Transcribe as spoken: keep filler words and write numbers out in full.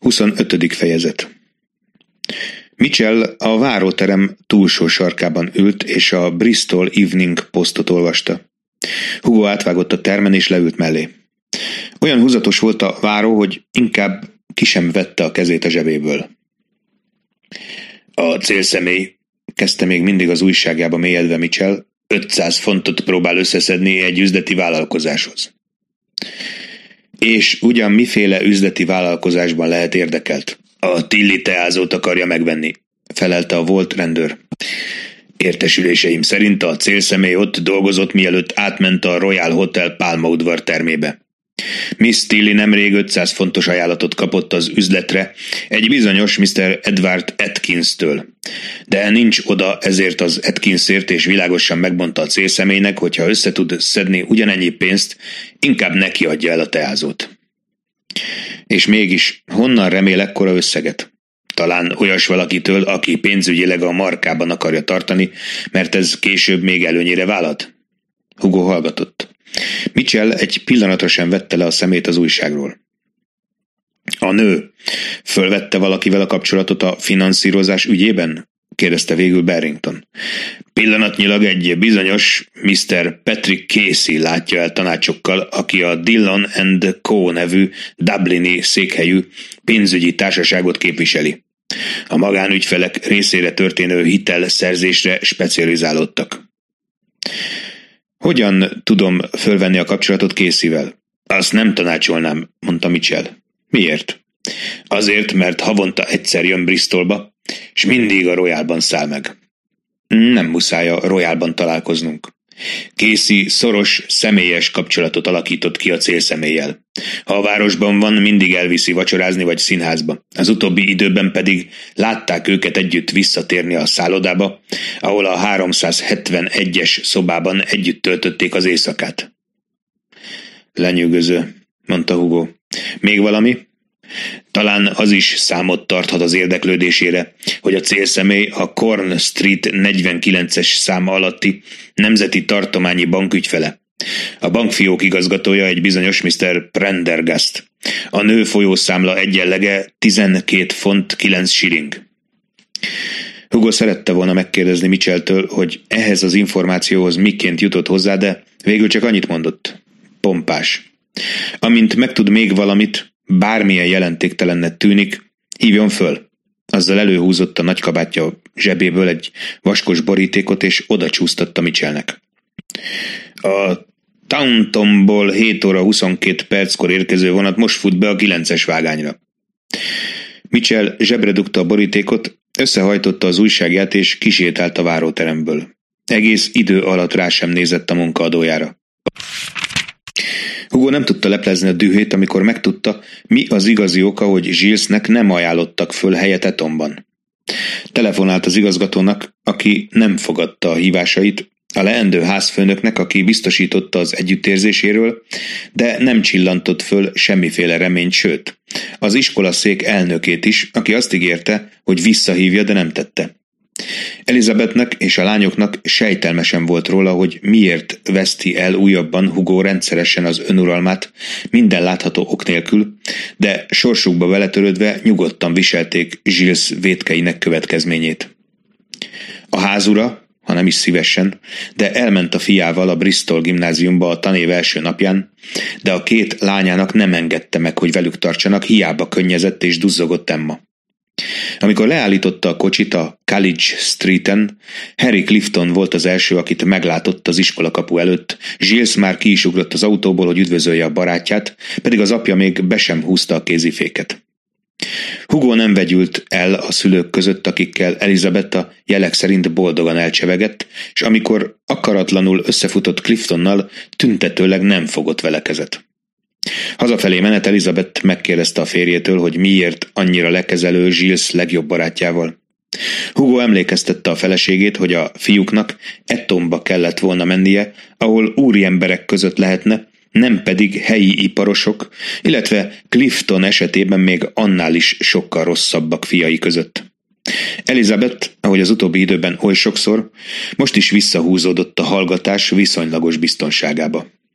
huszonötödik fejezet. Mitchell a váróterem túlsó sarkában ült, és a Bristol Evening Postot olvasta. Hugo átvágott a termen, és leült mellé. Olyan húzatos volt a váró, hogy inkább ki sem vette a kezét a zsebéből. A célszemély, kezdte még mindig az újságjába mélyedve Mitchell, ötszáz fontot próbál összeszedni egy üzleti vállalkozáshoz. És ugyan miféle üzleti vállalkozásban lehet érdekelt? A Tilly teázót akarja megvenni, felelte a volt rendőr. Értesüléseim szerint a célszemély ott dolgozott, mielőtt átment a Royal Hotel Palma udvar termébe. Miss Tilly nemrég ötszáz fontos ajánlatot kapott az üzletre egy bizonyos miszter Edward Atkinstől. De nincs oda ezért az Atkinsért, és világosan megmondta a célszemélynek, hogy ha össze tud szedni ugyanennyi pénzt, inkább neki adja el a teázót. És mégis, honnan remél ekkora összeget? Talán olyas valakitől, aki pénzügyileg a markában akarja tartani, mert ez később még előnyére válhat? Hugo hallgatott. Mitchell egy pillanatra sem vette le a szemét az újságról. A nő fölvette valakivel a kapcsolatot a finanszírozás ügyében? Kérdezte végül Barrington. Pillanatnyilag egy bizonyos miszter Patrick Casey látja el tanácsokkal, aki a Dillon and Co. nevű dublini székhelyű pénzügyi társaságot képviseli. A magánügyfelek részére történő hitelszerzésre specializálódtak. Hogyan tudom fölvenni a kapcsolatot Caseyvel? Azt nem tanácsolnám, mondta Mitchell. Miért? Azért, mert havonta egyszer jön Bristolba, és mindig a Royalban száll meg. Nem muszáj a Royalban találkoznunk. Casey szoros, személyes kapcsolatot alakított ki a célszemélyel. Ha a városban van, mindig elviszi vacsorázni vagy színházba. Az utóbbi időben pedig látták őket együtt visszatérni a szállodába, ahol a háromszázhetvenegyes szobában együtt töltötték az éjszakát. Lenyűgöző, mondta Hugo. Még valami? Talán az is számot tarthat az érdeklődésére, hogy a célszemély a Corn Street negyvenkilences száma alatti Nemzeti Tartományi Bank ügyfele. A bankfiók igazgatója egy bizonyos miszter Prendergast. A nő folyószámla egyenlege tizenkét font kilenc shilling. Hugo szerette volna megkérdezni Mitchelltől, hogy ehhez az információhoz miként jutott hozzá, de végül csak annyit mondott. Pompás. Amint megtud még valamit, bármilyen jelentéktelennek tűnik, hívjon föl. Azzal előhúzott a nagykabátja zsebéből egy vaskos borítékot, és oda csúsztatta Mitchellnek. A Tauntonból hét óra huszonkét perckor érkező vonat most fut be a kilences vágányra. Mitchell zsebre dugta a borítékot, összehajtotta az újságját, és kisétált a váróteremből. Egész idő alatt rá sem nézett a munkaadójára. Hugo nem tudta leplezni a dühét, amikor megtudta, mi az igazi oka, hogy Gillesnek nem ajánlottak föl helyet Etonban. Telefonált az igazgatónak, aki nem fogadta a hívásait, a leendő házfőnöknek, aki biztosította az együttérzéséről, de nem csillantott föl semmiféle reményt, sőt, az iskolaszék elnökét is, aki azt ígérte, hogy visszahívja, de nem tette. Elizabethnek és a lányoknak sejtelme sem volt róla, hogy miért veszti el újabban Hugo rendszeresen az önuralmát minden látható ok nélkül, de sorsukba beletörődve nyugodtan viselték Giles vétkeinek következményét. A házura, ha nem is szívesen, de elment a fiával a Bristol gimnáziumba a tanév első napján, de a két lányának nem engedte meg, hogy velük tartsanak, hiába könnyezett és duzzogott Emma. Amikor leállította a kocsit a College Streeten, Harry Clifton volt az első, akit meglátott az iskolakapu előtt. Giles már ki is ugrott az autóból, hogy üdvözölje a barátját, pedig az apja még be sem húzta a kéziféket. Hugo nem vegyült el a szülők között, akikkel Elizabeth a jelek szerint boldogan elcsevegett, és amikor akaratlanul összefutott Cliftonnal, tüntetőleg nem fogott vele kezet. Hazafelé menet Elizabeth megkérdezte a férjétől, hogy miért annyira lekezelő Giles legjobb barátjával. Hugo emlékeztette a feleségét, hogy a fiúknak Etonba kellett volna mennie, ahol úriemberek között lehetne, nem pedig helyi iparosok, illetve Clifton esetében még annál is sokkal rosszabbak fiai között. Elizabeth, ahogy az utóbbi időben oly sokszor, most is visszahúzódott a hallgatás viszonylagos biztonságába.